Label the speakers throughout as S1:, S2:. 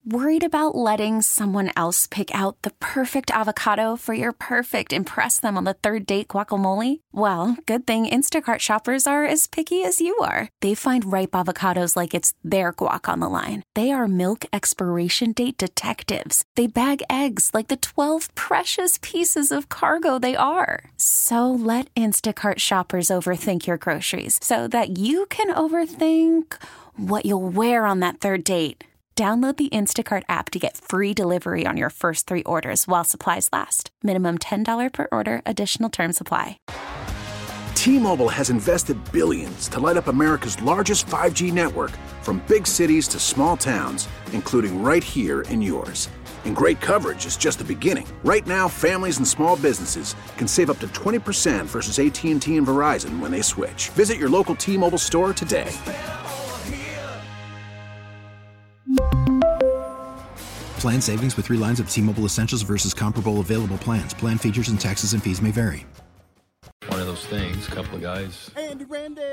S1: Worried about letting someone else pick out the perfect avocado for your perfect impress them on the third date guacamole? Well, good thing Instacart shoppers are as picky as you are. They find ripe avocados like it's their guac on the line. They are milk expiration date detectives. They bag eggs like the 12 precious pieces of cargo they are. So let Instacart shoppers overthink your groceries so that you can overthink what you'll wear on that third date. Download the Instacart app to get free delivery on your first 3 orders while supplies last. Minimum $10 per order. Additional terms apply.
S2: T-Mobile has invested billions to light up America's largest 5G network, from big cities to small towns, including right here in yours. And great coverage is just the beginning. Right now, families and small businesses can save up to 20% versus AT&T and Verizon when they switch. Visit your local T-Mobile store today.
S3: Plan savings with 3 lines of T-Mobile Essentials versus comparable available plans. Plan features and taxes and fees may vary.
S4: One of those things, a couple of guys
S5: Andy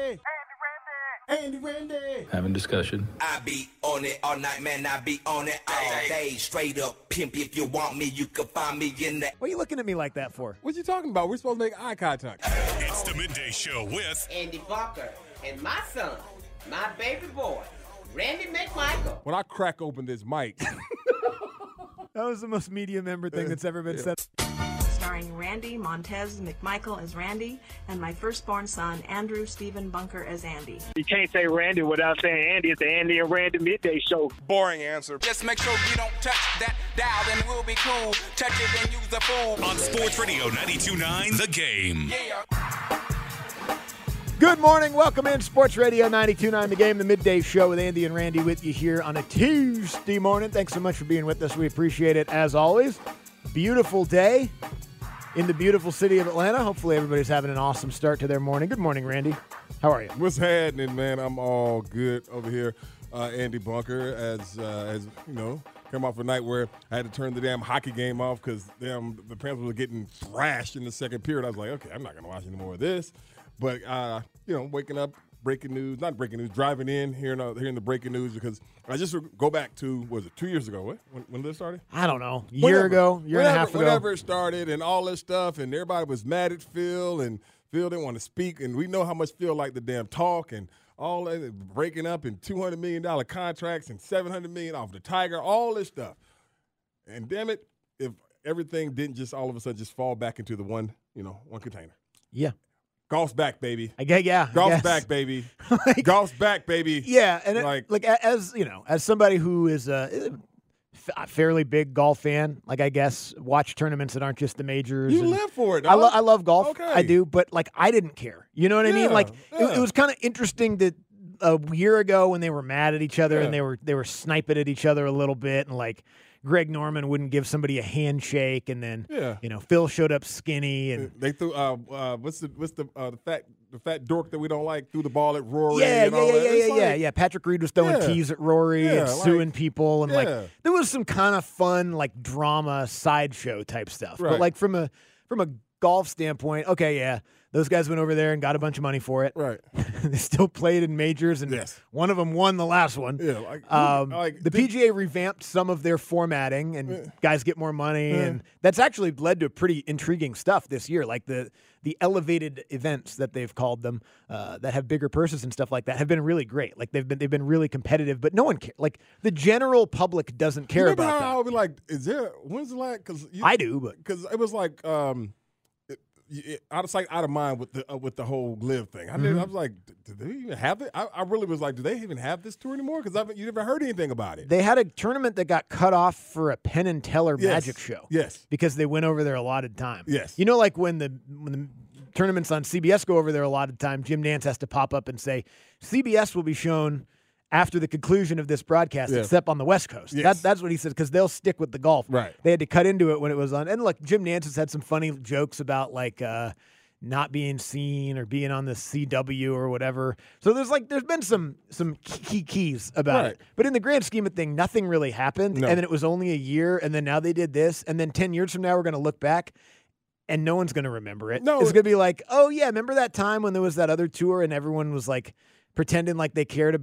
S5: Randy.
S4: having discussion.
S6: I be on it all night, man. I be on it all day. Straight up pimp. If you want me, you can find me in the...
S5: What are you looking at me like that for?
S7: What you talking about? We're supposed to make eye contact.
S8: It's the Midday Show with
S9: Andy Bunker and my son, my baby boy, Randy McMichael.
S7: When I crack open this mic...
S5: That was the most media member thing that's ever been said.
S10: Starring Randy Montez McMichael as Randy and my firstborn son, Andrew Stephen Bunker as Andy.
S11: You can't say Randy without saying Andy. It's the Andy and Randy Midday Show.
S8: boring answer.
S6: Just make sure you don't touch that dial, then we'll be cool. Touch it and use the fool.
S8: On Sports Radio 92.9 The Game.
S6: Yeah.
S5: Good morning. Welcome in Sports Radio 92.9 The Game, the midday show with Andy and Randy with you here on a Tuesday morning. Thanks so much for being with us. We appreciate it as always. Beautiful day in the beautiful city of Atlanta. Hopefully everybody's having an awesome start to their morning. Good morning, Randy. How are you?
S7: What's happening, man? I'm all good over here. Andy Bunker, as you know, came off a night where I had to turn the damn hockey game off because the Panthers were getting thrashed in the second period. I was like, okay, I'm not going to watch any more of this. But, waking up, not breaking news, driving in, hearing the breaking news, because I just go back to, was it 2 years ago? What? When did it start?
S5: I don't know. Year and a half ago.
S7: Whenever it started and all this stuff, and everybody was mad at Phil, and Phil didn't want to speak, and we know how much Phil liked the damn talk, and all that, breaking up in $200 million contracts and $700 million off the Tiger, all this stuff. And damn it, if everything didn't just all of a sudden just fall back into the one container.
S5: Yeah.
S7: Golf's back, baby.
S5: Golf's
S7: back, baby. Golf's back, baby.
S5: Yeah, and as somebody who is a fairly big golf fan, I guess watch tournaments that aren't just the majors.
S7: You live for it. Dog.
S5: I love golf.
S7: Okay.
S5: I do, but I didn't care. You know what I mean? It was kind of interesting that a year ago when they were mad at each other and they were sniping at each other a little bit, and Greg Norman wouldn't give somebody a handshake, and then Phil showed up skinny, and
S7: they threw what's the fat dork that we don't like, threw the ball at Rory.
S5: Yeah. Patrick Reed was throwing tees at Rory and suing people, and there was some kind of fun drama sideshow type stuff.
S7: Right.
S5: But from a golf standpoint, those guys went over there and got a bunch of money for it.
S7: Right.
S5: They still played in majors, and one of them won the last one.
S7: Yeah.
S5: The PGA revamped some of their formatting, and guys get more money, and that's actually led to pretty intriguing stuff this year. The elevated events that they've called them, that have bigger purses and stuff like that, have been really great. They've been really competitive, but no one cares. The general public doesn't care about that.
S7: I'll be like, when's the last?
S5: I do, but
S7: because it was out of sight, out of mind with the whole live thing. I was like, do they even have it? I really was like, do they even have this tour anymore? Because you never heard anything about it.
S5: They had a tournament that got cut off for a Penn and Teller magic show.
S7: Yes,
S5: because they went over their allotted time.
S7: Yes,
S5: when the tournaments on CBS go over their allotted time, Jim Nantz has to pop up and say, CBS will be shown after the conclusion of this broadcast, except on the West Coast.
S7: Yes.
S5: That's what he said, because they'll stick with the golf.
S7: Right.
S5: They had to cut into it when it was on. And look, Jim Nantz has had some funny jokes about not being seen or being on the CW or whatever. So there's been some keys about it. But in the grand scheme of things, nothing really happened.
S7: No.
S5: And then it was only a year, and then now they did this, and then 10 years from now we're going to look back and no one's going to remember it.
S7: No.
S5: It's going to be like, oh yeah, remember that time when there was that other tour and everyone was pretending like they cared about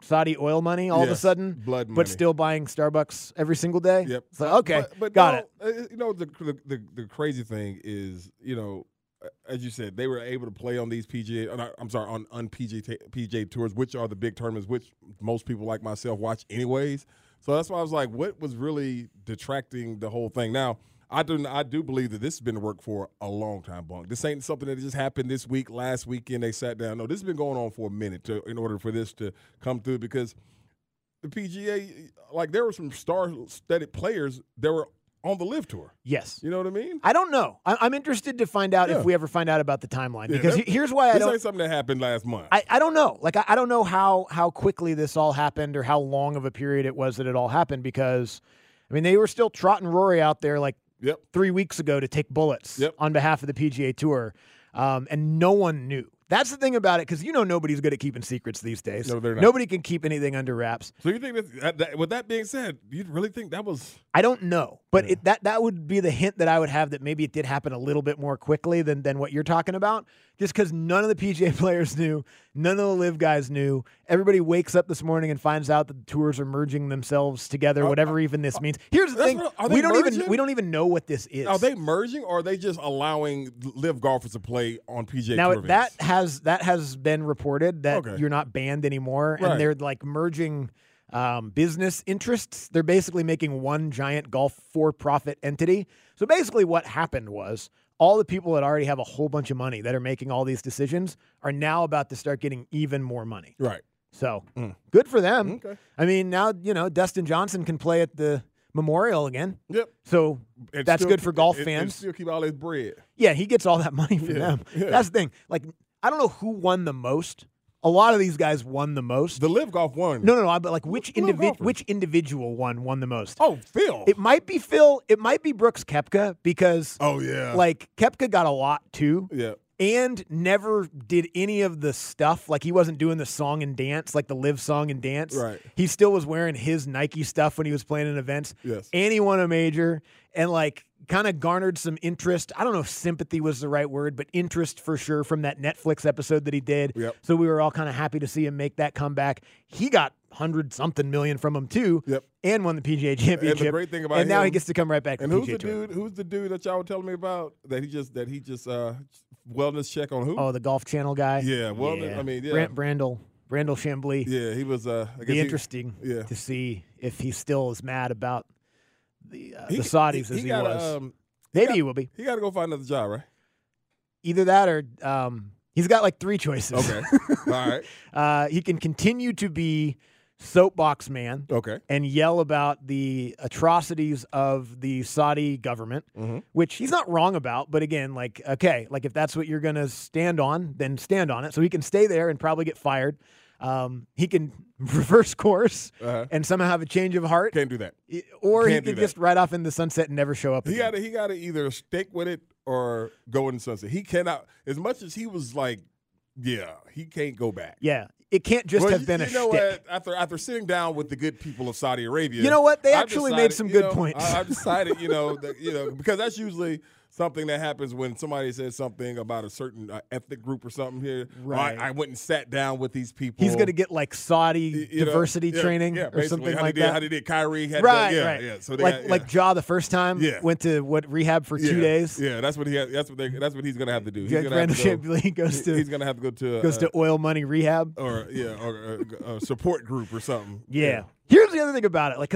S5: Saudi oil money all of a sudden,
S7: blood money.
S5: but still buying Starbucks every single day.
S7: Yep.
S5: So okay,
S7: but
S5: got
S7: no,
S5: it.
S7: You know, the crazy thing is, you know, as you said, they were able to play on these PGA. I'm sorry, on PGA tours, which are the big tournaments, which most people like myself watch anyways. So that's why I was like, what was really detracting the whole thing? Now, I do believe that this has been work for a long time, Bunk. This ain't something that just happened this week, last weekend they sat down. No, this has been going on for a minute in order for this to come through, because the PGA, like, there were some star-studded players that were on the LIV Tour.
S5: Yes.
S7: You know what I mean?
S5: I don't know. I'm interested to find out if we ever find out about the timeline, because here's why I don't.
S7: This ain't something that happened last month.
S5: I don't know. Like, I don't know how quickly this all happened or how long of a period it was that it all happened, because, I mean, they were still trotting Rory out there like 3 weeks ago to take bullets on behalf of the PGA Tour, and no one knew. That's the thing about it, because nobody's good at keeping secrets these days.
S7: No, they're not.
S5: Nobody can keep anything under wraps.
S7: So you think that with that being said, you really think that was?
S5: I don't know, but that would be the hint that I would have, that maybe it did happen a little bit more quickly than what you're talking about, just because none of the PGA players knew, none of the LIV guys knew. Everybody wakes up this morning and finds out that the tours are merging themselves together, whatever even this means. Here's the thing: we don't even know what this is.
S7: Are they merging, or are they just allowing LIV golfers to play on PGA
S5: now,
S7: Tour events?
S5: that has been reported that you're not banned anymore, and they're like merging business interests. They're basically making one giant golf for-profit entity. So basically what happened was all the people that already have a whole bunch of money that are making all these decisions are now about to start getting even more money.
S7: Right.
S5: So good for them.
S7: Okay.
S5: I mean, now, Dustin Johnson can play at the Memorial again.
S7: Yep.
S5: So that's good for golf fans.
S7: And still keep all his bread.
S5: Yeah, he gets all that money from them.
S7: Yeah.
S5: That's the thing. Like, I don't know who won the most. A lot of these guys won the most.
S7: The LIV Golf won.
S5: No. But like, which individual won the most?
S7: Oh, Phil.
S5: It might be Phil. It might be Brooks Koepka, because like, Koepka got a lot too.
S7: Yeah.
S5: And never did any of the stuff. Like, he wasn't doing the song and dance, like the LIV song and dance.
S7: Right.
S5: He still was wearing his Nike stuff when he was playing in events.
S7: Yes.
S5: And he won a major, and like, kind of garnered some interest. I don't know if sympathy was the right word, but interest for sure from that Netflix episode that he did.
S7: Yep.
S5: So we were all kind of happy to see him make that comeback. He got 100-something million from him too.
S7: Yep.
S5: And won the PGA Championship.
S7: And the great thing about
S5: and now
S7: him,
S5: he gets to come right back to the PGA Tour.
S7: Who's the dude that y'all were telling me about that he just wellness check on who?
S5: Oh, the Golf Channel guy.
S7: Yeah, wellness. I mean,
S5: Brandel Chambly.
S7: Yeah, he was. I guess
S5: be interesting to see if he still is mad about the Saudis as he was. Maybe he will be.
S7: He got to go find another job, right?
S5: Either that or he's got like three choices.
S7: Okay. All
S5: right. He can continue to be soapbox man.
S7: Okay.
S5: And yell about the atrocities of the Saudi government, which he's not wrong about. But again, like, okay, like, if that's what you're going to stand on, then stand on it. So he can stay there and probably get fired. He can reverse course and somehow have a change of heart.
S7: Can't do that.
S5: Or he can just ride off in the sunset and never show up again.
S7: He got to either stick with it or go in the sunset. He cannot, as much as he was like, he can't go back.
S5: Yeah. It can't just have been a shtick.
S7: What? After sitting down with the good people of Saudi Arabia,
S5: you know what? They actually made some good points.
S7: I've decided, because that's usually something that happens when somebody says something about a certain ethnic group or something here.
S5: Right.
S7: I went and sat down with these people.
S5: He's going to get like Saudi diversity training or something like that.
S7: How they did Kyrie.
S5: Right.
S7: Yeah. So
S5: like Ja the first time went to rehab for 2 days.
S7: Yeah, that's what he has. That's what he's going to have to do.
S5: Brandel Chambly
S7: he's going to have to go to
S5: oil money rehab
S7: or a support group or something.
S5: Yeah. Here's the other thing about it, like, because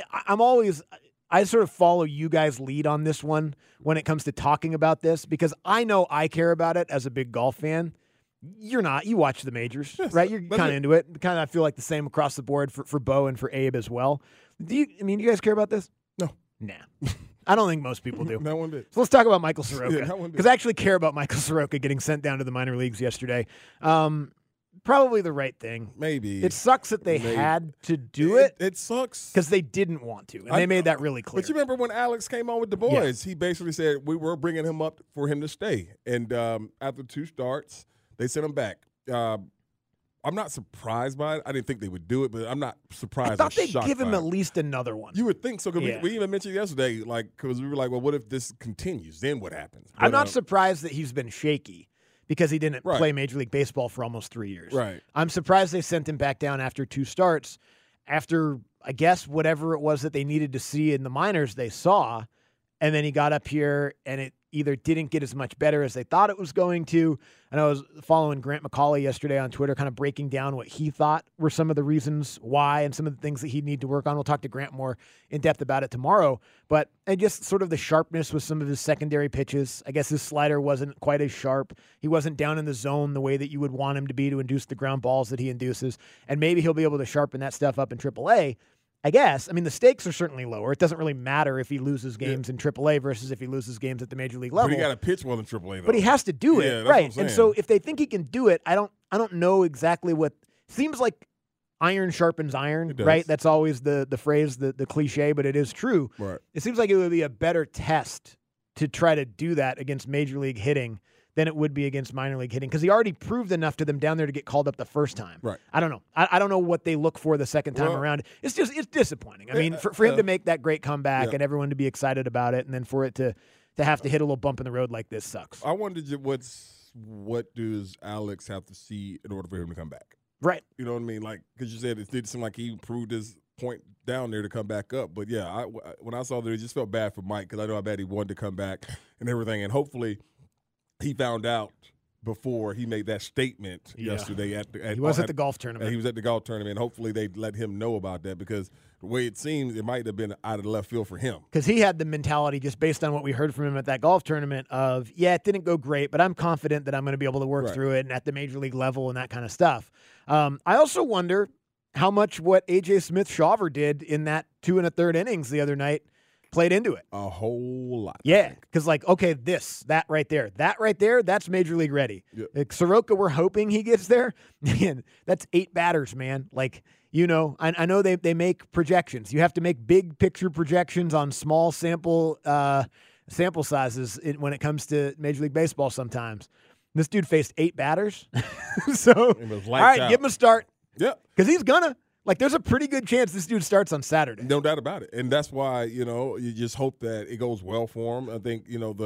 S5: I sort of follow you guys' lead on this one when it comes to talking about this, because I know I care about it as a big golf fan. You're not. You watch the majors, right? You're kind of into it. Kind of, I feel like the same across the board for Bo and for Abe as well. Do you guys care about this?
S7: No.
S5: Nah. I don't think most people do.
S7: Not one bit.
S5: So let's talk about Michael Soroka.
S7: Not one bit.
S5: Because I actually care about Michael Soroka getting sent down to the minor leagues yesterday. Probably the right thing.
S7: Maybe.
S5: It sucks that they had to do it.
S7: It sucks.
S5: Because they didn't want to. And they made that really clear.
S7: But you remember when Alex came on with the boys, he basically said we were bringing him up for him to stay. And after 2 starts, they sent him back. I'm not surprised by it. I didn't think they would do it, but I'm not surprised.
S5: I thought they'd give him at least another one.
S7: You would think so. Because we even mentioned yesterday, like, because we were like, well, what if this continues? Then what happens? But,
S5: I'm not surprised that he's been shaky, because he didn't play Major League Baseball for almost 3 years.
S7: Right.
S5: I'm surprised they sent him back down after 2 starts, after, I guess, whatever it was that they needed to see in the minors they saw, and then he got up here, and it either didn't get as much better as they thought it was going to. And I was following Grant McCauley yesterday on Twitter, kind of breaking down what he thought were some of the reasons why and some of the things that he'd need to work on. We'll talk to Grant more in depth about it tomorrow. But and just sort of the sharpness with some of his secondary pitches. I guess his slider wasn't quite as sharp. He wasn't down in the zone the way that you would want him to be to induce the ground balls that he induces. And maybe he'll be able to sharpen that stuff up in AAA. I guess. I mean, the stakes are certainly lower. It doesn't really matter if he loses games in AAA versus if he loses games at the Major League level.
S7: But he got to pitch well in AAA, though.
S5: But he has to do it,
S7: that's
S5: right?
S7: what I'm
S5: And so if they think he can do it, I don't know exactly what. Seems like iron sharpens iron, right? That's always the phrase, the cliche, but it is true.
S7: Right.
S5: It seems like it would be a better test to try to do that against Major League hitting than it would be against minor league hitting, because he already proved enough to them down there to get called up the first time.
S7: Right.
S5: I don't know. I don't know what they look for the second time around. It's disappointing. I mean, for him to make that great comeback and everyone to be excited about it, and then for it to have to hit a little bump in the road like this sucks.
S7: I wondered what does Alex have to see in order for him to come back?
S5: Right.
S7: You know what I mean? Like, because you said it did seem like he proved his point down there to come back up. But, yeah, when I saw that, it just felt bad for Mike, because I know how bad he wanted to come back and everything. And hopefully he found out before he made that statement yesterday.
S5: He was at the golf tournament.
S7: He was at the golf tournament. Hopefully they let him know about that, because the way it seems, it might have been out of the left field for him.
S5: Because he had the mentality, just based on what we heard from him at that golf tournament, of, it didn't go great, but I'm confident that I'm going to be able to work through it and at the Major League level and that kind of stuff. I also wonder how much what A.J. Smith-Shawver did in that 2 1/3 innings the other night played into it.
S7: A whole lot.
S5: Yeah, because okay, that right there, that's Major League ready.
S7: Yep.
S5: Like Soroka, we're hoping he gets there. Man, that's 8 batters, man. Like, I know they make projections. You have to make big picture projections on small sample sizes when it comes to Major League Baseball sometimes. This dude faced 8 batters. So, all right, give him a start.
S7: Yeah.
S5: Because he's gonna. Like, there's a pretty good chance this dude starts on Saturday.
S7: No doubt about it. And that's why, you just hope that it goes well for him. I think,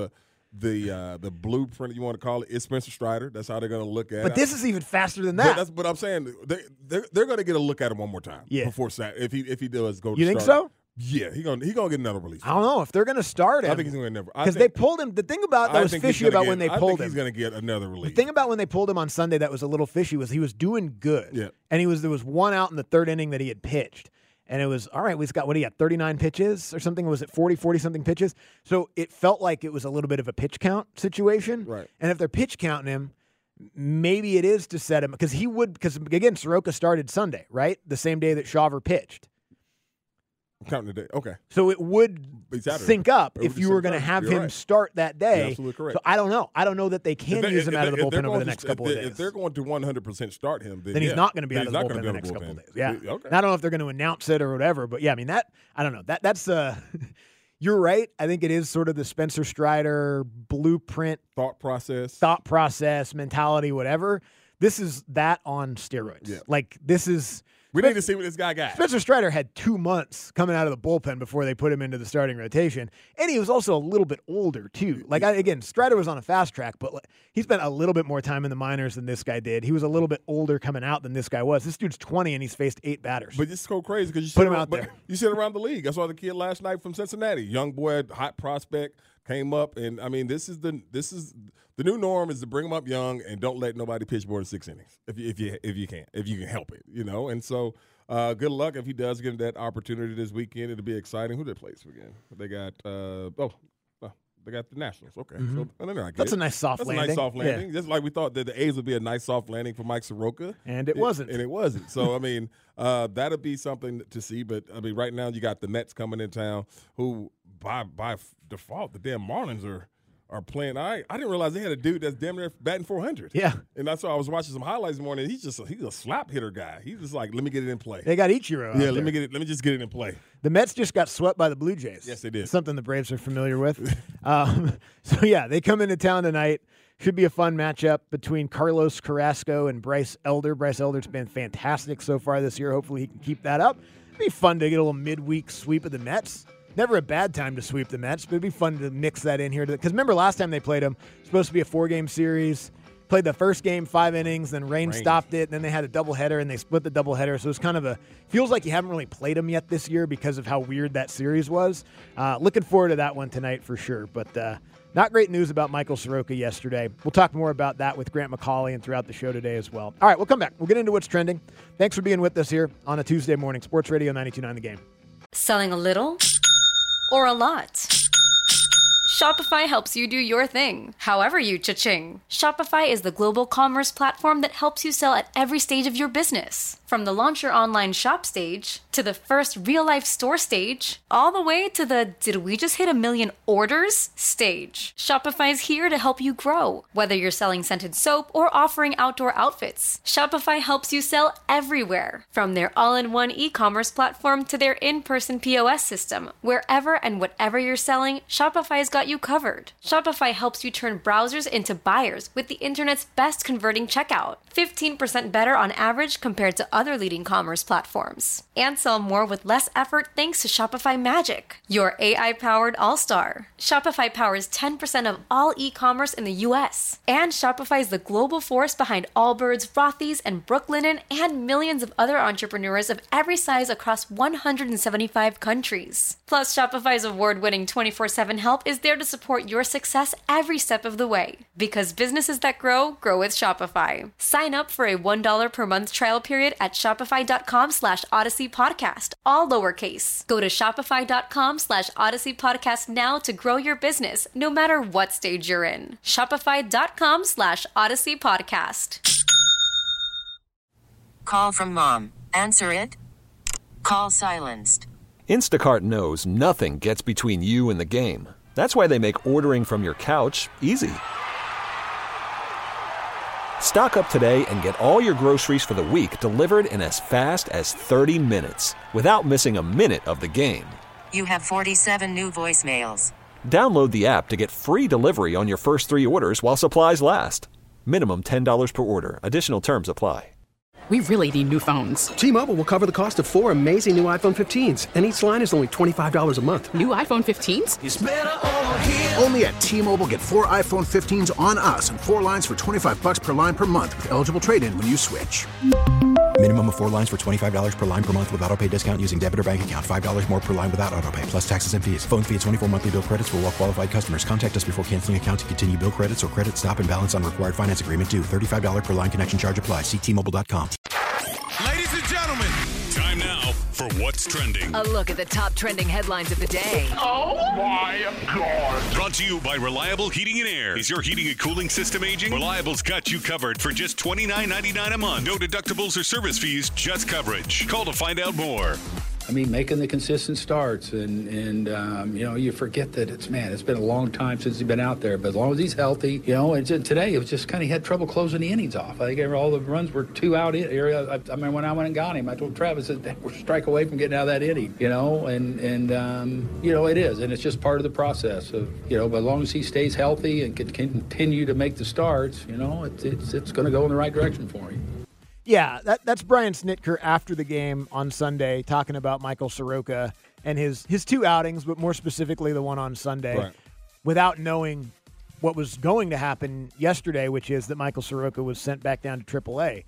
S7: the blueprint, you want to call it, is Spencer Strider. That's how they're going to look at it.
S5: But this is even faster than that.
S7: But I'm saying they're going to get a look at him one more time before Saturday, if he does go to
S5: You think so?
S7: Yeah, he's gonna get another release.
S5: I don't know if they're going to start him.
S7: I think he's going to never.
S5: Because they pulled him. The thing about that was fishy about when they pulled him.
S7: He's going to get another release.
S5: The thing about when they pulled him on Sunday that was a little fishy was he was doing good.
S7: Yeah.
S5: And there was 1 out in the 3rd inning that he had pitched. And it was, all right, we've got, 39 pitches or something? Was it 40-something pitches? So it felt like it was a little bit of a pitch count situation.
S7: Right.
S5: And if they're pitch counting him, maybe it is to set him. Because again, Soroka started Sunday, right? The same day that Shawver pitched.
S7: Counting the day. Okay.
S5: So it would sync up if you were going to have him start that day.
S7: You're absolutely correct.
S5: So I don't know. I don't know that they can use him out of the bullpen over the next couple of days.
S7: If they're going to 100% start him,
S5: then he's not going to be out of the bullpen the next couple of days. Yeah.
S7: Okay.
S5: And I don't know if they're going to announce it or whatever, but yeah, I mean, I don't know. That's you're right. I think it is sort of the Spencer Strider blueprint,
S7: thought process,
S5: mentality, whatever. This is that on steroids.
S7: Yeah.
S5: Like, this is.
S7: We need to see what this guy got.
S5: Spencer Strider had 2 months coming out of the bullpen before they put him into the starting rotation. And he was also a little bit older, too. Like, again, Strider was on a fast track, but he spent a little bit more time in the minors than this guy did. He was a little bit older coming out than this guy was. This dude's 20, and he's faced 8 batters.
S7: But it's so crazy because
S5: put him out there.
S7: You see it around the league. I saw the kid last night from Cincinnati. Young boy, hot prospect, came up. And, I mean, this is the new norm is to bring them up young and don't let nobody pitch more than 6 innings if you can help it, And so – good luck if he does get that opportunity this weekend. It'll be exciting. Who they play again? They got they got the Nationals. Okay, so
S5: that's a nice soft landing.
S7: That's a nice soft landing.
S5: Yeah.
S7: Just like we thought that the A's would be a nice soft landing for Mike Soroka,
S5: and it wasn't.
S7: And it wasn't. So I mean, that'll be something to see. But I mean, right now you got the Mets coming in town, who by default the damn Marlins are playing. I didn't realize they had a dude that's damn near batting 400.
S5: Yeah.
S7: And that's why I was watching some highlights this morning. He's a slap hitter guy. He's just like, let me get it in play.
S5: They got Ichiro.
S7: Yeah, let me just get it in play.
S5: The Mets just got swept by the Blue Jays.
S7: Yes, they did.
S5: Something the Braves are familiar with. So yeah, they come into town tonight. Should be a fun matchup between Carlos Carrasco and Bryce Elder. Bryce Elder's been fantastic so far this year. Hopefully he can keep that up. It'd be fun to get a little midweek sweep of the Mets. Never a bad time to sweep the Mets, but it'd be fun to mix that in here. Because remember last time they played them, it was supposed to be a 4-game series. played the first game 5 innings, then rain stopped it, and then they had a doubleheader, and they split the doubleheader. So it's kind of feels like you haven't really played them yet this year because of how weird that series was. Looking forward to that one tonight for sure. But not great news about Michael Soroka yesterday. We'll talk more about that with Grant McCauley and throughout the show today as well. All right, we'll come back. We'll get into what's trending. Thanks for being with us here on a Tuesday morning. Sports Radio 92.9 The Game.
S12: Selling a little or a lot? Shopify helps you do your thing, however you cha-ching. Shopify is the global commerce platform that helps you sell at every stage of your business. From the launch your online shop stage, to the first real-life store stage, all the way to the did we just hit 1 million orders stage. Shopify's here to help you grow. Whether you're selling scented soap or offering outdoor outfits, Shopify helps you sell everywhere. From their all-in-one e-commerce platform to their in-person POS system, wherever and whatever you're selling, Shopify's got you covered. Shopify helps you turn browsers into buyers with the internet's best converting checkout. 15% better on average compared to other leading commerce platforms. And sell more with less effort thanks to Shopify Magic, your AI-powered all-star. Shopify powers 10% of all e-commerce in the U.S. And Shopify is the global force behind Allbirds, Rothy's, and Brooklinen, and millions of other entrepreneurs of every size across 175 countries. Plus, Shopify's award-winning 24/7 help is there to support your success every step of the way. Because businesses that grow, grow with Shopify. Sign up for a $1 per month trial period at shopify.com/Odyssey Podcast, all lowercase. Go to shopify.com/Odyssey Podcast now to grow your business, no matter what stage you're in. Shopify.com/Odyssey Podcast.
S13: Call from mom. Answer it. Call silenced.
S14: Instacart knows nothing gets between you and the game. That's why they make ordering from your couch easy. Stock up today and get all your groceries for the week delivered in as fast as 30 minutes without missing a minute of the game.
S13: You have 47 new voicemails.
S14: Download the app to get free delivery on your first 3 orders while supplies last. Minimum $10 per order. Additional terms apply.
S15: We really need new phones.
S16: T-Mobile will cover the cost of 4 amazing new iPhone 15s, and each line is only $25 a month.
S15: New iPhone 15s?
S2: It's better over here. Only at T-Mobile, get 4 iPhone 15s on us and 4 lines for $25 per line per month with eligible trade-in when you switch.
S3: Minimum of 4 lines for $25 per line per month with autopay discount using debit or bank account. $5 more per line without autopay, plus taxes and fees. Phone fee at 24 monthly bill credits for well-qualified customers. Contact us before canceling account to continue bill credits or credit stop and balance on required finance agreement due. $35 per line connection charge applies. See T-Mobile.com.
S8: Ladies and gentlemen, time now for What's Trending.
S17: A look at the top trending headlines of the day.
S8: Oh my God. Brought to you by Reliable Heating and Air. Is your heating and cooling system aging? Reliable's got you covered for just $29.99 a month. No deductibles or service fees, just coverage. Call to find out more.
S18: I mean, making the consistent starts and you know, you forget that it's been a long time since he's been out there, but as long as he's healthy, you know, and today it was just kind of, he had trouble closing the innings off. I think all the runs were 2 out in area. I remember when I went and got him, I told Travis that we're a strike away from getting out of that inning, you know, and you know, it is, and it's just part of the process of, you know, but as long as he stays healthy and can continue to make the starts, you know, it's going to go in the right direction for him.
S5: Yeah, that's Brian Snitker after the game on Sunday talking about Michael Soroka and his 2 outings, but more specifically the one on Sunday,
S7: right,
S5: without knowing what was going to happen yesterday, which is that Michael Soroka was sent back down to AAA.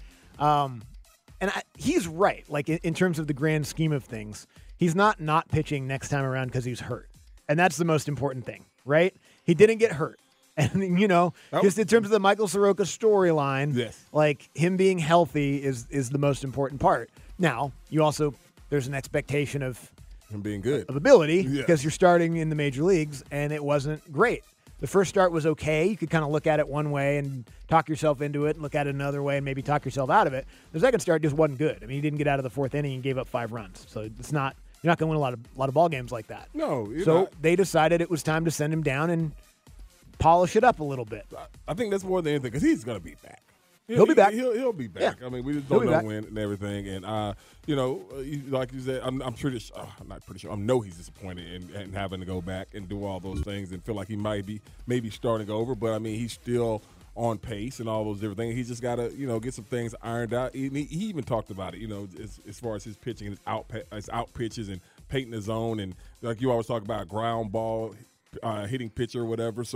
S5: He's right, like in terms of the grand scheme of things. He's not pitching next time around because he's hurt, and that's the most important thing, right? He didn't get hurt. And, you know, just in terms of the Michael Soroka storyline,
S7: yes,
S5: like him being healthy is the most important part. Now, there's an expectation of
S7: him being good,
S5: of ability, because you're starting in the major leagues, and it wasn't great. The first start was okay. You could kind of look at it one way and talk yourself into it, and look at it another way and maybe talk yourself out of it. The second start just wasn't good. I mean, he didn't get out of the 4th inning and gave up 5 runs. So you're not going to win a lot of ball games like that.
S7: No.
S5: They decided it was time to send him down and polish it up a a bit.
S7: I think that's more than anything because he's going to be back.
S5: He'll be back.
S7: He'll be back.
S5: Yeah.
S7: I mean, we just don't know when and everything. And, you know, like you said, I'm not pretty sure. I know he's disappointed in having to go back and do all those things and feel like he might be maybe starting over. But, I mean, he's still on pace and all those different things. He's just got to, you know, get some things ironed out. He even talked about it, you know, as far as his pitching, his out pitches and painting the zone. And like you always talk about, ground ball, hitting pitcher or whatever. So,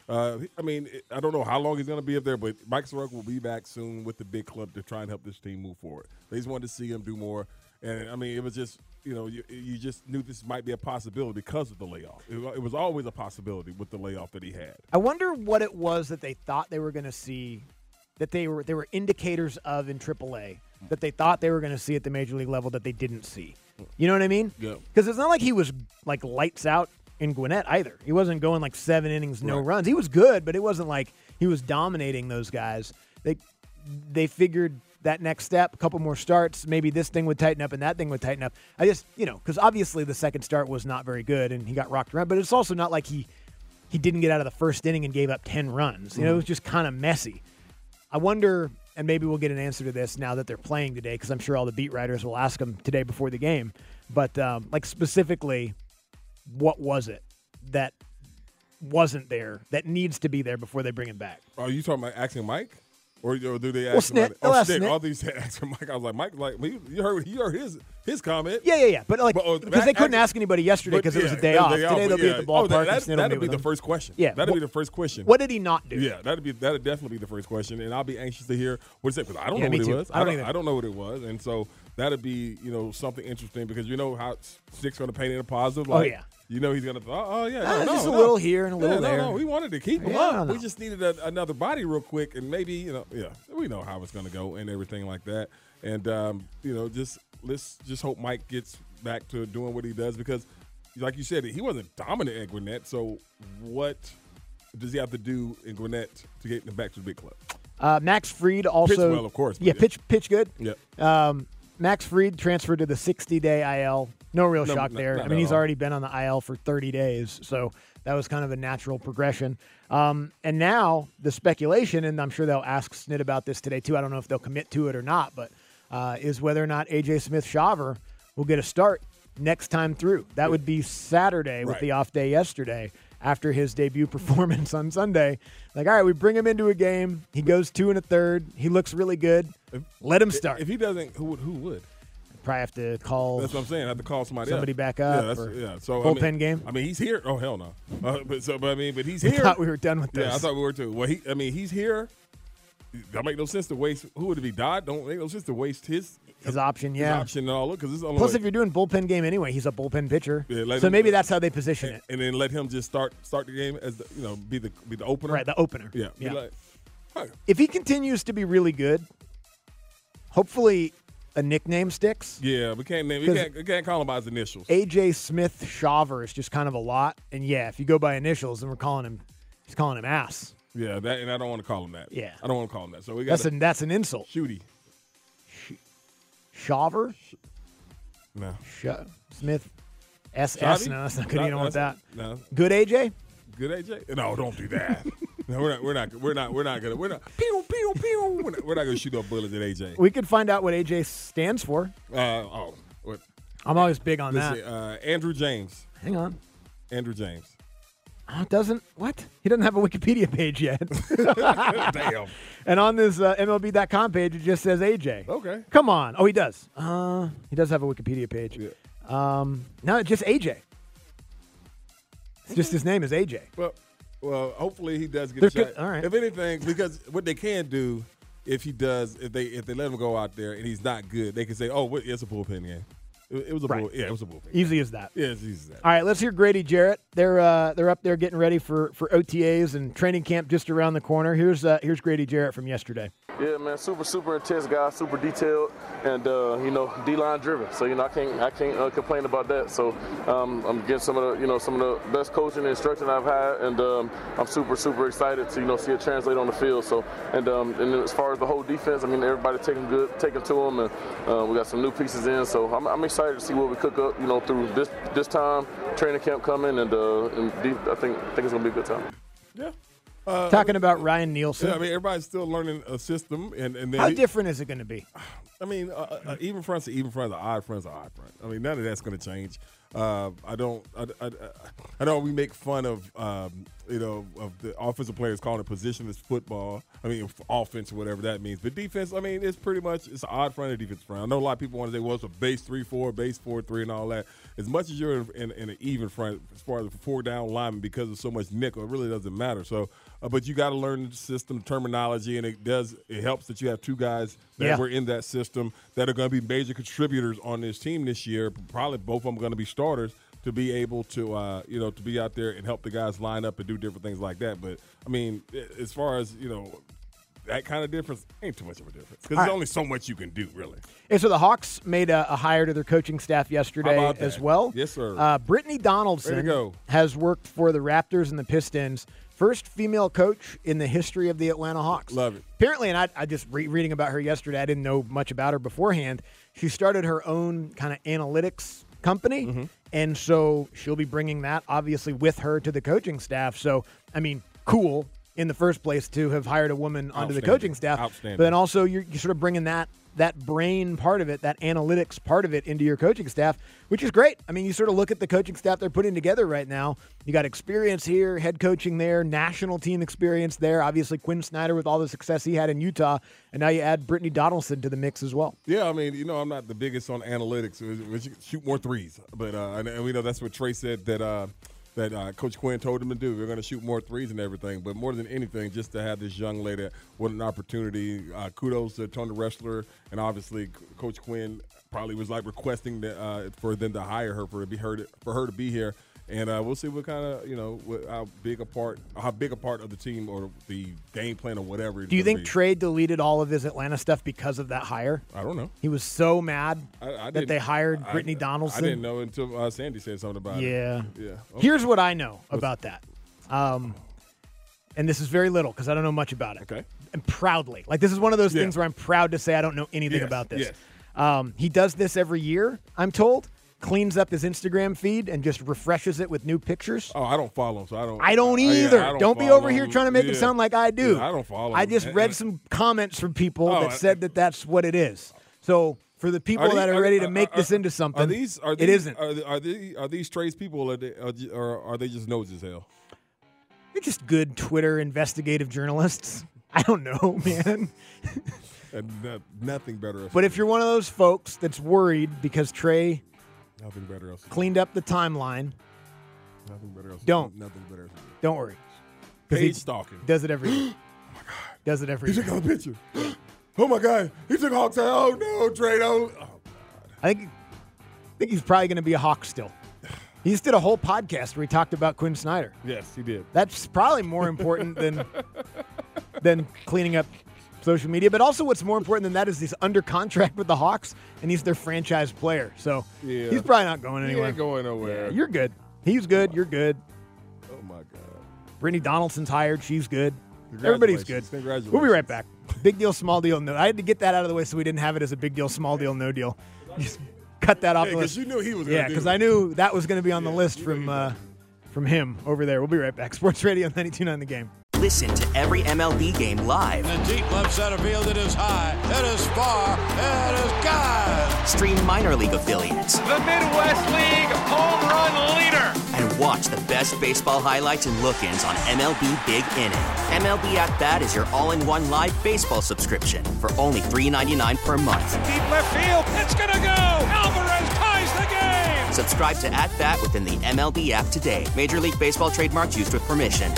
S7: I mean, I don't know how long he's going to be up there, but Mike Soroka will be back soon with the big club to try and help this team move forward. They just wanted to see him do more. And, I mean, it was just, you just knew this might be a possibility because of the layoff. It was always a possibility with the layoff that he had.
S5: I wonder what it was that they thought they were going to see, that they were indicators of in AAA, that they thought they were going to see at the major league level that they didn't see. You know what I mean?
S7: Yeah.
S5: Because it's not like he was, like, lights out in Gwinnett either. He wasn't going, like, 7 innings, no runs. He was good, but it wasn't like he was dominating those guys. They figured that next step, a couple more starts, maybe this thing would tighten up and that thing would tighten up. I just, because obviously the second start was not very good and he got rocked around, but it's also not like he didn't get out of the first inning and gave up 10 runs. It was just kind of messy. I wonder, and maybe we'll get an answer to this now that they're playing today, because I'm sure all the beat writers will ask them today before the game. But, like, specifically, what was it that wasn't there that needs to be there before they bring him back?
S7: Are you talking about asking Mike? Or do they ask
S5: Snit.
S7: Snit. All these asking Mike. I was like, Mike, you heard his comment.
S5: Yeah. But because they couldn't ask anybody yesterday because it was a day off. Today they'll be at the ballpark.
S7: That'd be the first question.
S5: Yeah,
S7: that'd be the first question.
S5: What did he not do?
S7: Yeah, that'd definitely be the first question, and I'll be anxious to hear what he said because I don't know what it was. I don't know what it was, and so that'd be something interesting because you know how Stick's going to paint it a positive. Like, he's going to.
S5: Just a little here and a little there.
S7: No, we wanted to keep him up. We just needed another body real quick, and maybe we know how it's going to go and everything like that. And let's just hope Mike gets back to doing what he does because, like you said, he wasn't dominant at Gwinnett. So what does he have to do in Gwinnett to get him back to the big club?
S5: Max Fried also
S7: pitched well, of course.
S5: Pitch good.
S7: Yeah.
S5: Max Fried transferred to the 60-day IL. No real shock there. I mean, he's already been on the IL for 30 days, so that was kind of a natural progression. And now the speculation, and I'm sure they'll ask Snit about this today too. I don't know if they'll commit to it or not, but is whether or not A.J. Smith-Shawver will get a start next time through. That would be Saturday with the off day yesterday after his debut performance on Sunday. Like, all right, we bring him into a game. He goes 2 1/3. He looks really good. Let him start.
S7: If he doesn't, who would?
S5: Probably have to call.
S7: That's what I'm saying. I have to call somebody
S5: back up.
S7: So
S5: bullpen game.
S7: I mean, he's here. Oh hell no. But he's
S5: we
S7: here.
S5: Thought we were done with this.
S7: Yeah, I thought we were too. Well, he's here. Don't make no sense to waste. Who would it be? Dodd? Don't make no sense to waste his
S5: option.
S7: His option and all. Because
S5: plus, if you're doing bullpen game anyway, he's a bullpen pitcher. Yeah, so maybe that's how they position it.
S7: And then let him just start the game as be the opener.
S5: Right, the opener.
S7: Yeah.
S5: If he continues to be really good, hopefully a nickname sticks.
S7: Yeah, we can't call him by his initials.
S5: A.J. Smith-Shawver is just kind of a lot. And if you go by initials, then he's calling him ass.
S7: Yeah, and I don't want to call him that.
S5: Yeah.
S7: I don't want to call him that. So we got
S5: that's an insult.
S7: Shooty.
S5: Shawver?
S7: No.
S5: Smith. SS? No, that's not good. You don't want that.
S7: No.
S5: Good AJ?
S7: Good AJ? No, don't do that. No, we're not pew pew pew. We're not gonna shoot up bullets at AJ.
S5: We could find out what AJ stands for.
S7: What?
S5: I'm always big on that.
S7: Andrew James.
S5: Hang on.
S7: Andrew James.
S5: Oh, what? He doesn't have a Wikipedia page yet.
S7: Damn.
S5: And on this MLB.com page, it just says AJ.
S7: Okay.
S5: Come on. Oh, he does. He does have a Wikipedia page.
S7: Yeah.
S5: No, just AJ. It's just his name is AJ.
S7: Well, hopefully he does get a shot.
S5: All right.
S7: If anything, because what they can do, if they let him go out there and he's not good, they can say, "Oh, it's a bullpen game." It was a bullpen. Yeah, it was a bullpen.
S5: Easy as that.
S7: Yeah, it's easy as that.
S5: All right, let's hear Grady Jarrett. They're up there getting ready for OTAs and training camp just around the corner. Here's Grady Jarrett from yesterday.
S19: Yeah, man, super intense guy, super detailed, and D-line driven. So I can't complain about that. So I'm getting some of the best coaching and instruction I've had, and I'm super excited to see it translate on the field. So and as far as the whole defense, I mean everybody taking to them, and we got some new pieces in. So I'm excited to see what we cook up, through this time, training camp coming, and I think it's gonna be a good time.
S7: Yeah.
S5: Talking about Ryan Nielsen.
S7: Yeah, I mean, everybody's still learning a system. And then
S5: how different is it going to be?
S7: I mean, even fronts are even fronts, odd fronts are odd fronts. I mean, none of that's going to change. I know we make fun of of the offensive players calling it positionless football. I mean, offense or whatever that means. But defense, I mean, it's pretty much it's an odd front and defense front. I know a lot of people want to say, well, it's a base 3-4, base 4-3, and all that. As much as you're in an even front as far as a 4-down lineman because of so much nickel, it really doesn't matter. So, but you got to learn the system terminology, and it helps that you have two guys that were in that system that are going to be major contributors on this team this year. Probably both of them are going to be starters to be able to to be out there and help the guys line up and do different things like that. But I mean, as far as that kind of difference, ain't too much of a difference because there's only so much you can do, really.
S5: And so the Hawks made a hire to their coaching staff yesterday as well.
S7: Yes, sir.
S5: Brittany Donaldson has worked for the Raptors and the Pistons. First female coach in the history of the Atlanta Hawks.
S7: Love it.
S5: Apparently, and I just reading about her yesterday, I didn't know much about her beforehand. She started her own kind of analytics company, and so she'll be bringing that, obviously, with her to the coaching staff. So, I mean, cool in the first place to have hired a woman onto the coaching staff.
S7: Outstanding.
S5: But then also you're sort of bringing that brain part of it, that analytics part of it into your coaching staff, which is great. I mean, you sort of look at the coaching staff they're putting together right now. You got experience here, head coaching there, national team experience there. Obviously, Quinn Snyder with all the success he had in Utah, and now you add Brittany Donaldson to the mix as well.
S7: Yeah, I mean, I'm not the biggest on analytics. We should shoot more threes, but and we know that's what Trey said that Coach Quinn told him to do. We're going to shoot more threes and everything. But more than anything, just to have this young lady, what an opportunity. Kudos to Tony Ressler, and obviously Coach Quinn probably was like requesting for them to hire her for her to be here. And we'll see what kind of how big a part of the team or the game plan or whatever.
S5: Do you think Trey deleted all of his Atlanta stuff because of that hire?
S7: I don't know.
S5: He was so mad that they hired Brittany Donaldson.
S7: I didn't know until Sandy said something about it.
S5: Yeah.
S7: Okay.
S5: Here's what I know about that. And this is very little because I don't know much about it.
S7: Okay.
S5: And proudly. Like, this is one of those things where I'm proud to say I don't know anything about this.
S7: Yes.
S5: He does this every year, I'm told. Cleans up his Instagram feed and just refreshes it with new pictures.
S7: Oh, I don't follow him, so I don't.
S5: I don't either.
S7: I
S5: don't be over here trying to make it sound like I do.
S7: Yeah, I don't follow him.
S5: I just read some comments from people that said that that's what it is. So for the people that are ready to make this into something, it isn't.
S7: Are these Trey's people, or are they just nosy as hell?
S5: They're just good Twitter investigative journalists. I don't know, man.
S7: And nothing better.
S5: But if you're one of those folks that's worried because Trey
S7: nothing better else
S5: cleaned up the timeline,
S7: nothing better else.
S5: Don't
S7: better.
S5: Don't worry.
S7: Page stalking.
S5: Does it every year.
S7: Oh my God.
S5: Does it every year.
S7: He took a picture. Oh my God. He took Hawks out. Oh no, Trey. Oh God.
S5: I think he's probably going to be a Hawk still. He just did a whole podcast where he talked about Quinn Snyder.
S7: Yes, he did.
S5: That's probably more important than cleaning up social media. But also what's more important than that is he's under contract with the Hawks, and he's their franchise player. So he's probably not going anywhere.
S7: He ain't going nowhere.
S5: Yeah, you're good. He's good. You're good.
S7: Oh, my God.
S5: Brittany Donaldson's hired. She's good. Everybody's good.
S7: Congratulations.
S5: We'll be right back. Big deal, small deal, no. I had to get that out of the way so we didn't have it as a big deal, small deal, no deal. Just cut that off the list.
S7: Because you knew he was going to do it.
S5: because I knew that was going to be on the list from him over there. We'll be right back. Sports Radio 92.9 The Game.
S20: Listen to every MLB game live.
S21: In the deep left center field, it is high, it is far, it is gone.
S20: Stream minor league affiliates.
S21: The Midwest League home run leader.
S20: And watch the best baseball highlights and look-ins on MLB Big Inning. MLB At Bat is your all-in-one live baseball subscription for only $3.99 per month.
S21: Deep left field, it's gonna go. Alvarez ties the game.
S20: Subscribe to At Bat within the MLB app today. Major League Baseball trademarks used with permission.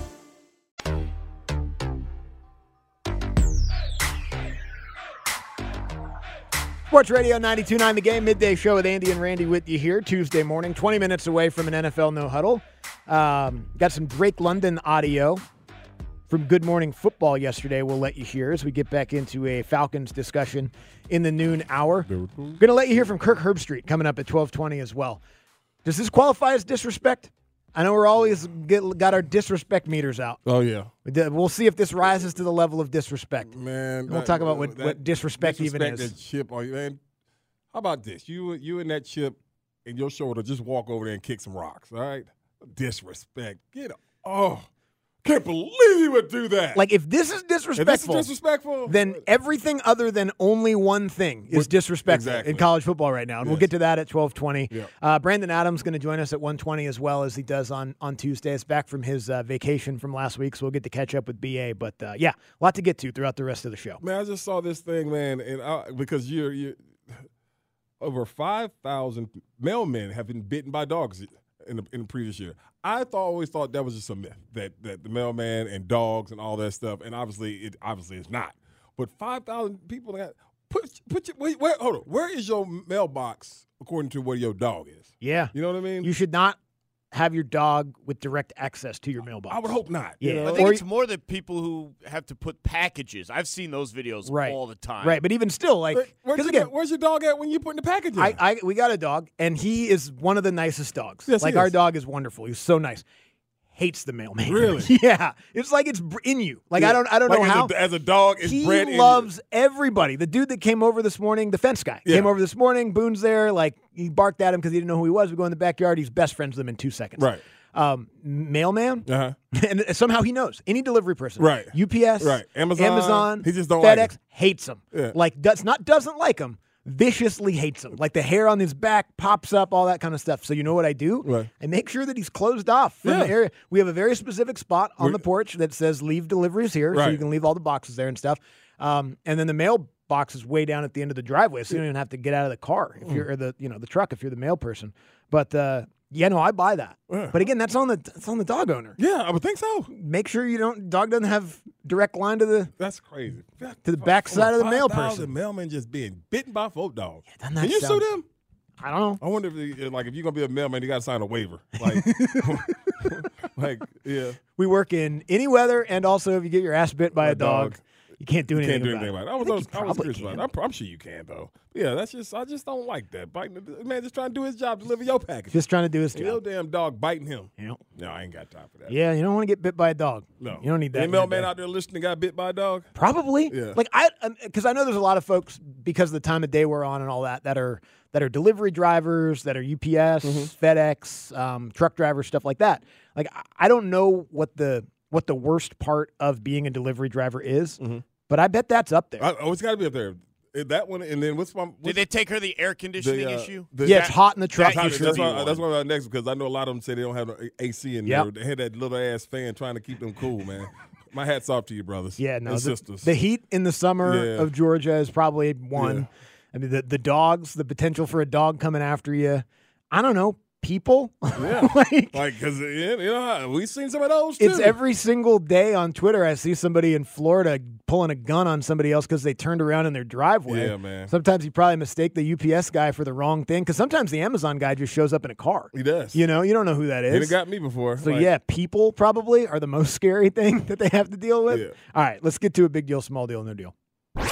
S5: Sports Radio 92.9 The Game, midday show with Andy and Randy with you here Tuesday morning, 20 minutes away from an NFL no huddle. Got some Drake London audio from Good Morning Football yesterday we'll let you hear as we get back into a Falcons discussion in the noon hour. Going to let you hear from Kirk Herbstreit coming up at 12:20 as well. Does this qualify as disrespect? I know we're always got our disrespect meters out.
S7: Oh, yeah.
S5: We'll see if this rises to the level of disrespect.
S7: Man.
S5: We'll talk about what disrespect even is.
S7: That chip on you, man. How about this? You and that chip in your shoulder, just walk over there and kick some rocks, all right? Disrespect. Can't believe he would do that.
S5: Like, if this is disrespectful, then everything other than only one thing is disrespectful in college football right now. And we'll get to that at 12:20.
S7: Yeah.
S5: Brandon Adams going to join us at 1:20 as well as he does on Tuesdays, back from his vacation from last week, so we'll get to catch up with BA. But, a lot to get to throughout the rest of the show.
S7: Man, I just saw this thing, man, and because you're over 5,000 mailmen have been bitten by dogs in the previous year. I always thought that was just a myth, that the mailman and dogs and all that stuff, and obviously it's not. But 5,000 people got hold on. Where is your mailbox according to where your dog is?
S5: Yeah.
S7: You know what I mean?
S5: You should not have your dog with direct access to your mailbox.
S7: I would hope not.
S5: Yeah.
S1: I think it's more the people who have to put packages. I've seen those videos all the time.
S5: Right, but even still,
S7: where's your dog at when you put the package in?
S5: We got a dog, and he is one of the nicest dogs.
S7: Yes,
S5: our dog is wonderful. He's so nice. Hates the mailman.
S7: Really?
S5: Yeah. It's like it's in you. Like, I don't know how.
S7: As a dog, it's bred in you.
S5: He loves everybody. The dude that came over this morning, the fence guy, came over this morning. Boone's there. Like, he barked at him because he didn't know who he was. We go in the backyard. He's best friends with him in 2 seconds.
S7: Right.
S5: Mailman,
S7: Uh-huh.
S5: and somehow he knows. Any delivery person.
S7: Right.
S5: UPS,
S7: Right. Amazon. He just don't
S5: FedEx,
S7: like him.
S5: hates him.
S7: Yeah.
S5: Like, doesn't like him. Viciously hates him. Like, the hair on his back pops up, all that kind of stuff. So you know what I do?
S7: Right.
S5: I make sure that he's closed off from the area. We have a very specific spot on the porch that says leave deliveries here, so you can leave all the boxes there and stuff. And then the mailbox is way down at the end of the driveway, so you don't even have to get out of the car if you're the truck if you're the mail person. But I buy that.
S7: Yeah.
S5: But again, that's on the dog owner.
S7: Yeah, I would think so.
S5: Make sure dog doesn't have direct line to the.
S7: That's crazy.
S5: To the back side of the mail person.
S7: Mailmen just being bitten by folk dogs.
S5: Yeah, doesn't that
S7: Can you
S5: sound-
S7: sue them?
S5: I don't know.
S7: I wonder if you're gonna be a mailman, you got to sign a waiver. Yeah.
S5: We work in any weather, and also if you get your ass bit by a dog, you can't do anything about it.
S7: I was curious about it. I'm sure you can though. Yeah, I just don't like that. Biting the man just trying to do his job, deliver your package.
S5: Just trying to do his
S7: And your
S5: job.
S7: damn dog biting him.
S5: Yep.
S7: No, I ain't got time for that.
S5: Yeah, you don't want to get bit by a dog.
S7: No.
S5: You don't need that.
S7: Any
S5: in your
S7: mailman
S5: day.
S7: out there listening got bit by a dog?
S5: Probably.
S7: Yeah.
S5: Like, because I know there's a lot of folks, because of the time of day we're on and all that are delivery drivers, that are UPS, FedEx, truck drivers, stuff like that. Like, I don't know what the worst part of being a delivery driver is, but I bet that's up there.
S7: It's got to be up there. That one, and then
S1: Did they take her the air conditioning issue?
S5: It's hot in the truck.
S7: That's why next, because I know a lot of them say they don't have no AC in there. They had that little ass fan trying to keep them cool, man. My hat's off to you, brothers.
S5: Yeah, no,
S7: and sisters.
S5: The heat in the summer of Georgia is probably one.
S7: Yeah.
S5: I mean, the dogs, the potential for a dog coming after you. I don't know. People?
S7: Yeah. Because we've seen some of those, too.
S5: It's every single day on Twitter I see somebody in Florida pulling a gun on somebody else because they turned around in their driveway.
S7: Yeah, man.
S5: Sometimes you probably mistake the UPS guy for the wrong thing, because sometimes the Amazon guy just shows up in a car.
S7: He does.
S5: You don't know who that is.
S7: It got me before.
S5: So, people probably are the most scary thing that they have to deal with.
S7: Yeah.
S5: All right, let's get to a big deal, small deal, no deal.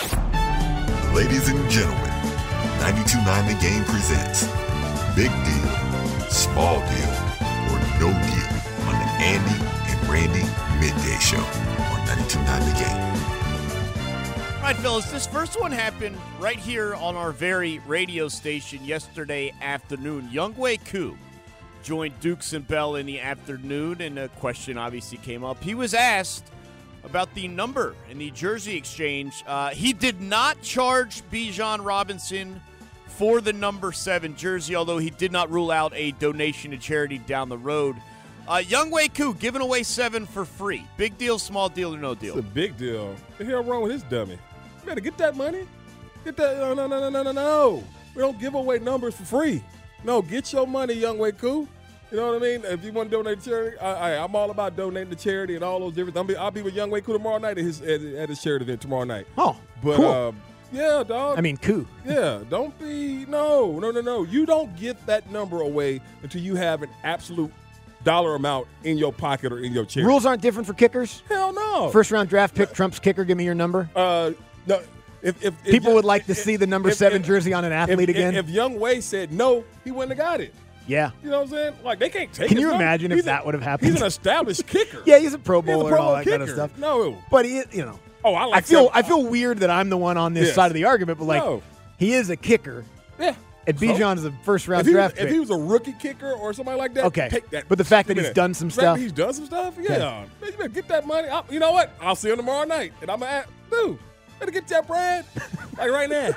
S22: Ladies and gentlemen, 92.9 The Game presents Big Deal, Small Deal, or No Deal on the Andy and Randy Midday Show on 92.9 The Game.
S1: All right, fellas, this first one happened right here on our very radio station yesterday afternoon. Younghoe Koo joined Dukes and Bell in the afternoon, and a question obviously came up. He was asked about the number in the jersey exchange. He did not charge Bijan Robinson for the number 7 jersey, although he did not rule out a donation to charity down the road. Younghoe Koo giving away 7 for free. Big deal, small deal, or no deal?
S7: It's a big deal. What the hell wrong with this dummy? You better get that money. Get that. No. We don't give away numbers for free. No, get your money, Younghoe Koo. You know what I mean? If you want to donate to charity, I'm all about donating to charity and all those different things. I'll be with Younghoe Koo tomorrow night at his charity event tomorrow night.
S5: Oh,
S7: but
S5: cool.
S7: Yeah, dog.
S5: I mean, Koo.
S7: Yeah, don't be no. You don't get that number away until you have an absolute dollar amount in your pocket or in your charity.
S5: Rules aren't different for kickers?
S7: Hell no.
S5: First round draft pick, Trump's kicker. Give me your number.
S7: No. If
S5: people would like to see the number 7 jersey on an athlete again.
S7: If Younghoe said no, he wouldn't have got it.
S5: Yeah.
S7: You know what I'm saying? Like, they can't take
S5: Can
S7: his
S5: you
S7: number.
S5: imagine if that would have happened?
S7: He's an established kicker.
S5: Yeah, he's a Pro Bowler and all that
S7: kicker.
S5: kind of stuff.
S7: No.
S5: But he,
S7: Oh,
S5: I feel weird that I'm the one on this side of the argument, but
S7: No.
S5: he is a kicker.
S7: Yeah.
S5: And Bijan's a first-round
S7: if
S5: draft
S7: if
S5: pick.
S7: he was a rookie kicker or somebody like that,
S5: Okay.
S7: take that.
S5: But the fact that
S7: Give me
S5: he's done some
S7: The fact
S5: stuff.
S7: that he's done some stuff, yeah.
S5: Okay.
S7: Man, you better get that money. You know what? I'll see him tomorrow night, and I'm gonna dude, better get that bread like right now.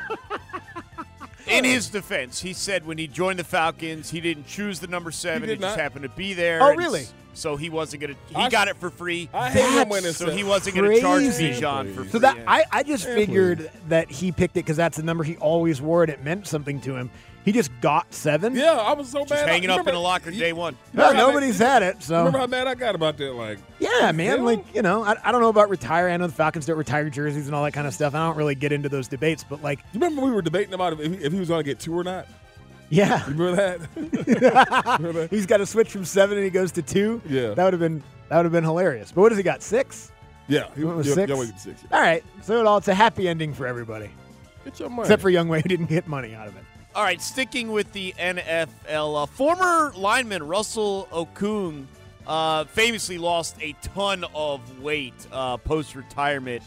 S1: In his defense, he said when he joined the Falcons, he didn't choose the number 7.
S7: did
S1: It just
S7: not.
S1: happened to be there.
S5: Oh,
S1: and
S5: really?
S1: So he wasn't going to – he got it for free.
S7: I hate him when it's
S1: So he wasn't going to charge
S5: crazy.
S1: Bijan for free.
S5: So that
S1: yeah.
S5: I just figured that he picked it because that's the number he always wore and it meant something to him. He just got 7.
S7: Yeah, I was so
S1: Just
S7: mad.
S1: hanging up in
S7: Remember-
S1: the locker day one.
S5: No, nobody's had it. So
S7: Remember how mad I got about that? Like,
S5: yeah, man.
S7: hell?
S5: Like, you know, I don't know about retiring. I know the Falcons don't retire jerseys and all that kind of stuff. I don't really get into those debates, but like,
S7: you remember we were debating about if he was going to get 2 or not?
S5: yeah,
S7: You remember that? Remember that?
S5: he's got to switch from 7 and he goes to 2.
S7: Yeah.
S5: that would have been hilarious. But what has he got? 6?
S7: Yeah,
S5: He went with
S7: yeah,
S5: 6.
S7: yeah, we get 6.
S5: All right, so it's a happy ending for everybody,
S7: Get your money.
S5: except for Youngway, who didn't get money out of it.
S1: All right, sticking with the NFL, former lineman Russell Okung famously lost a ton of weight post-retirement.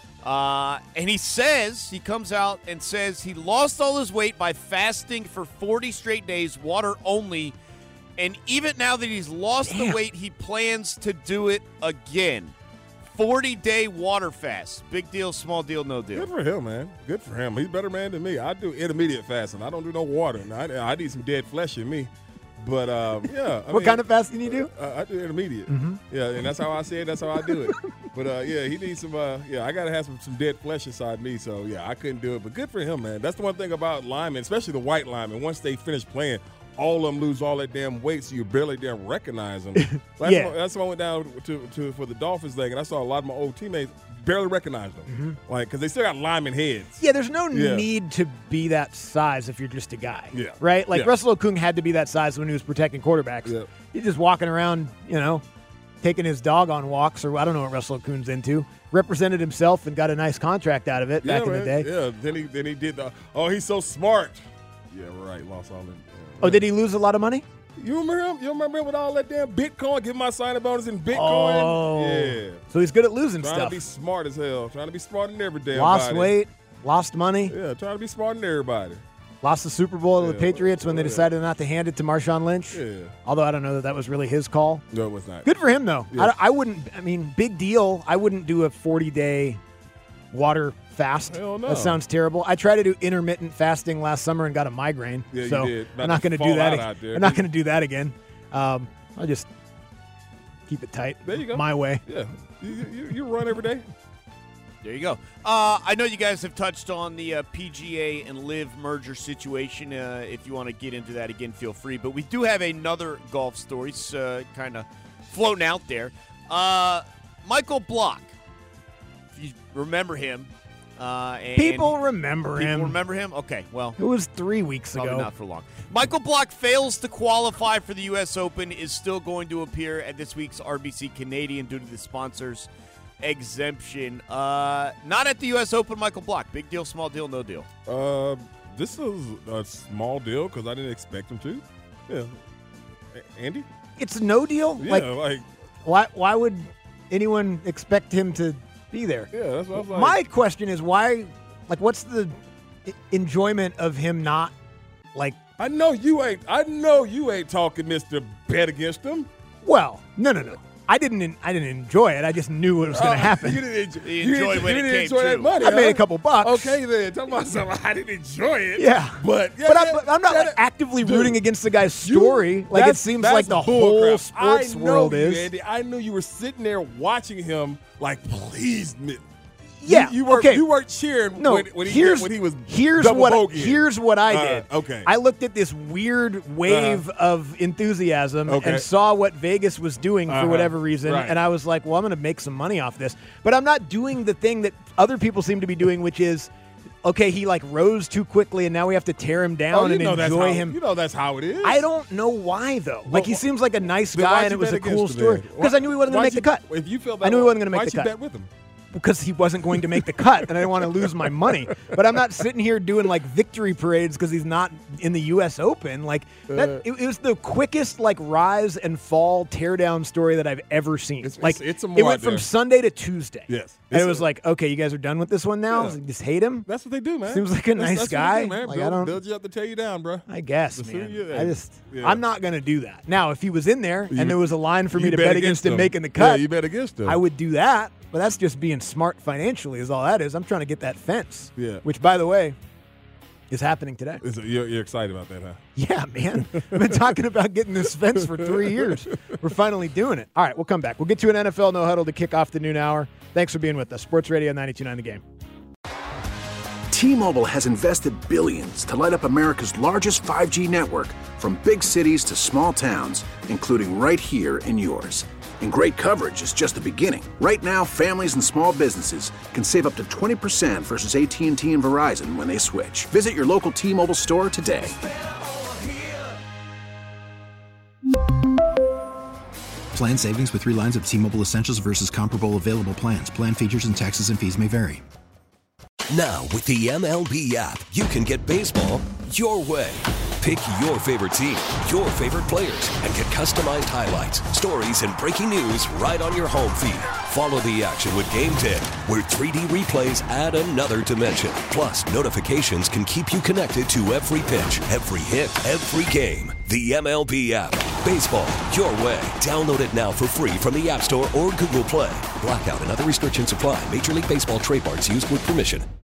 S1: And he comes out and says he lost all his weight by fasting for 40 straight days, water only. And even now that he's lost the weight, he plans to do it again. 40-day water fast. Big deal, small deal, no deal.
S7: Good for him, man. Good for him. He's a better man than me. I do intermediate fasting. I don't do no water. I need some dead flesh in me. But, yeah.
S5: What kind of fasting you do?
S7: I do intermediate.
S5: Mm-hmm.
S7: Yeah, and that's how I say it. That's how I do it. But, yeah, he needs some, I got to have some dead flesh inside me. So, yeah, I couldn't do it. But good for him, man. That's the one thing about linemen, especially the white linemen. Once they finish playing, all of them lose all that damn weight, so you barely damn recognize them. That's why I went down to for the Dolphins thing, and I saw a lot of my old teammates barely recognize them, like because they still got lineman heads.
S5: Yeah, there's no need to be that size if you're just a guy.
S7: Yeah.
S5: Right? Like
S7: Yeah.
S5: Russell Okung had to be that size when he was protecting quarterbacks.
S7: Yeah.
S5: He's just walking around, you know, taking his dog on walks, or I don't know what Russell Okung's into. Represented himself and got a nice contract out of it back in the day.
S7: Yeah, then he did he's so smart. Yeah, right. Lost all that.
S5: Oh, did he lose a lot of money?
S7: You remember him? You remember him with all that damn Bitcoin? Give my signing bonus in Bitcoin.
S5: Oh.
S7: Yeah.
S5: So he's good at losing
S7: Trying
S5: stuff.
S7: to be smart as hell. Trying to be smart in every damn
S5: Lost
S7: body.
S5: weight, lost money,
S7: Yeah, trying to be smart in everybody.
S5: lost the Super Bowl to the
S7: Yeah,
S5: Patriots when they
S7: yeah.
S5: decided not to hand it to Marshawn Lynch.
S7: Yeah.
S5: Although I don't know that was really his call.
S7: No, it was not.
S5: Good for him, though.
S7: Yeah.
S5: I wouldn't, big deal. I wouldn't do a 40-day water fast.
S7: Hell no.
S5: That sounds terrible. I tried to do intermittent fasting last summer and got a migraine.
S7: Yeah, you
S5: so
S7: did.
S5: I'm not going to do
S7: fall
S5: that.
S7: out there.
S5: I'm not going to do that again. I'll just keep it tight.
S7: There you go.
S5: My way.
S7: Yeah. You run every day?
S1: There you go. I know you guys have touched on the PGA and LIV merger situation. If you want to get into that again, feel free. But we do have another golf story kind of floating out there. Michael Block, if you remember him.
S5: People remember him.
S1: People remember him? Okay, well.
S5: It was 3 weeks
S1: Probably
S5: ago.
S1: not for long. Michael Block fails to qualify for the U.S. Open, is still going to appear at this week's RBC Canadian due to the sponsors exemption. Not at the U.S. Open, Michael Block. Big deal, small deal, no deal.
S7: This is a small deal because I didn't expect him to. Yeah. Andy?
S5: It's no deal?
S7: Yeah,
S5: Why would anyone expect him to be there?
S7: Yeah, that's what I was like.
S5: My question is why, what's the enjoyment of him not,
S7: I know you ain't talking Mr. Bet against him.
S5: Well, no. I didn't enjoy it. I just knew what was going to happen.
S7: You didn't
S1: enjoy when it came
S7: enjoy that
S1: true.
S7: money.
S5: I made a couple bucks.
S7: Okay, then. Talk about something. I didn't enjoy it.
S5: Yeah.
S7: But
S5: I'm not actively rooting against the guy's story. It seems like the whole sports world is.
S7: Andy, I knew you were sitting there watching him please.
S5: Yeah,
S7: you weren't,
S5: okay.
S7: You weren't cheering when he was
S5: here's
S7: double
S5: what I did.
S7: Okay.
S5: I looked at this weird wave of enthusiasm and saw what Vegas was doing for whatever reason, and I was like, well, I'm going to make some money off this. But I'm not doing the thing that other people seem to be doing, which is, okay, he rose too quickly, and now we have to tear him down and enjoy him.
S7: You know that's how it is.
S5: I don't know why, though. He seems like a nice
S7: then
S5: guy,
S7: why'd
S5: and
S7: you
S5: it was
S7: bet
S5: a cool
S7: against him
S5: story.
S7: then?
S5: Because I knew he wasn't going to make the cut.
S7: If you feel that
S5: I knew he wasn't going to make
S7: why'd
S5: the
S7: you
S5: cut.
S7: bet with him?
S5: because he wasn't going to make the cut, and I didn't want to lose my money. But I'm not sitting here doing like victory parades because he's not in the U.S. Open. Like that, it was the quickest like rise and fall teardown story that I've ever seen.
S7: It's
S5: it
S7: more
S5: went from Sunday to Tuesday.
S7: Yes,
S5: and it was like, okay, you guys are done with this one now.
S7: Yeah.
S5: Just hate him.
S7: That's what they do, man.
S5: Seems like a nice
S7: that's
S5: guy.
S7: What they do, man.
S5: Like, I don't
S7: build you up to tear you down, bro.
S5: I guess,
S7: The
S5: man.
S7: sooner
S5: I'm not going to do that. Now, if he was in there and there was a line for me
S7: you
S5: to
S7: bet
S5: bet against him
S7: him.
S5: making the cut,
S7: Yeah, you bet against him.
S5: I would do that. But that's just being smart financially is all that is. I'm trying to get that fence.
S7: Yeah.
S5: Which, by the way, is happening today.
S7: You're excited about that, huh?
S5: Yeah, man. I've been talking about getting this fence for 3 years. We're finally doing it. All right, we'll come back. We'll get to an NFL No Huddle to kick off the noon hour. Thanks for being with us. Sports Radio 92.9 The Game.
S2: T-Mobile has invested billions to light up America's largest 5G network, from big cities to small towns, including right here in yours. And great coverage is just the beginning. Right now, families and small businesses can save up to 20% versus AT&T and Verizon when they switch. Visit your local T-Mobile store today.
S3: Plan savings with 3 lines of T-Mobile Essentials versus comparable available plans. Plan features and taxes and fees may vary.
S4: Now, with the MLB app, you can get baseball your way. Pick your favorite team, your favorite players, and get customized highlights, stories, and breaking news right on your home feed. Follow the action with Game Day, where 3D replays add another dimension. Plus, notifications can keep you connected to every pitch, every hit, every game. The MLB app. Baseball your way. Download it now for free from the App Store or Google Play. Blackout and other restrictions apply. Major League Baseball trademarks used with permission.